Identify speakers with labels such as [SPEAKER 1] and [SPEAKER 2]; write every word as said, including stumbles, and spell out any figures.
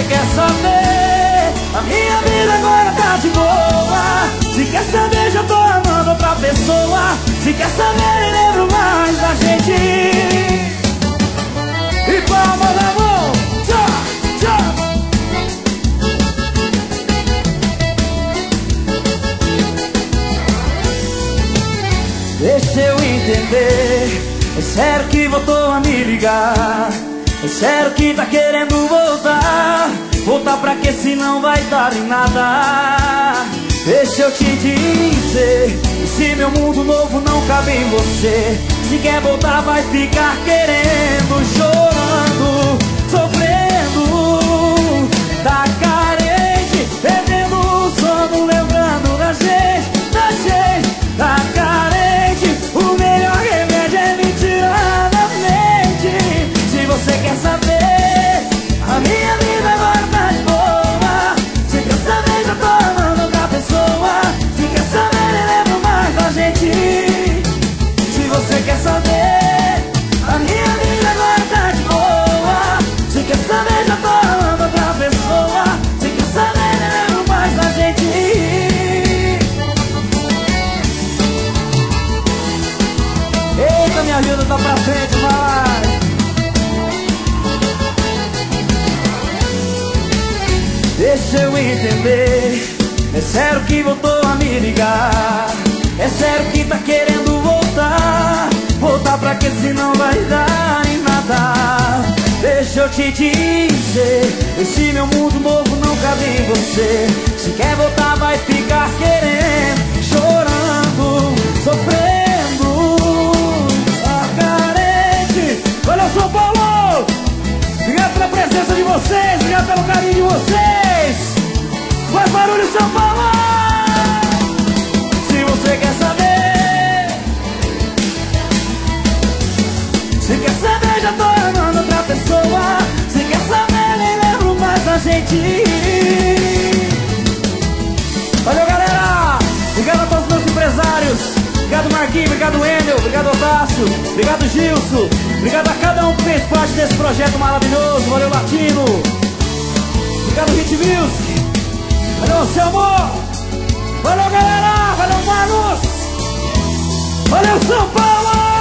[SPEAKER 1] quer saber, a minha vida agora tá de boa. Se quer saber, já tô amando outra pessoa. Se quer saber, nem lembro mais da gente. E palma na mão, tchau, tchau. Deixa eu entender, é sério que voltou a me ligar? É sério que tá querendo voltar? Voltar pra quê se não vai dar em nada? Deixa eu te dizer, se meu mundo novo não cabe em você, se quer voltar vai ficar querendo, chorando, sofrendo. Tá carente, perdendo o sono, lembrando da gente, da gente. Tá carente, o melhor remédio é me tirar da mente. Se você quer saber, a minha vida agora tá de boa. Se quer saber, já tô amando outra pessoa. Se quer saber, nem lembro mais da gente. Se você quer saber, a minha vida agora tá de boa. Se quer saber, já tô amando outra pessoa. Se quer saber, nem lembro mais da gente. Eita, minha vida tá pra frente, vai. Deixa eu entender, é sério que voltou a me ligar? É sério que tá querendo voltar? Voltar pra quê se não vai dar em nada? Deixa eu te dizer, esse meu mundo novo não cabe em você. Se quer voltar vai ficar querendo, chorando, sofrendo. Tá carente. Valeu, São Paulo! Obrigado pela presença de vocês, obrigado pelo carinho de vocês. Faz barulho, São Paulo! Se você quer saber, se quer saber, já tô amando outra pessoa. Se quer saber, nem lembro mais da gente. Valeu, galera! Obrigado a todos os meus empresários. Obrigado, Marquinhos, obrigado, Wendel, obrigado, Otávio, obrigado, Gilson. Obrigado a cada um que fez parte desse projeto maravilhoso. Valeu, Latino. Obrigado, Hit Music. Valeu, seu amor. Valeu, galera. Valeu, Manos. Valeu, São Paulo.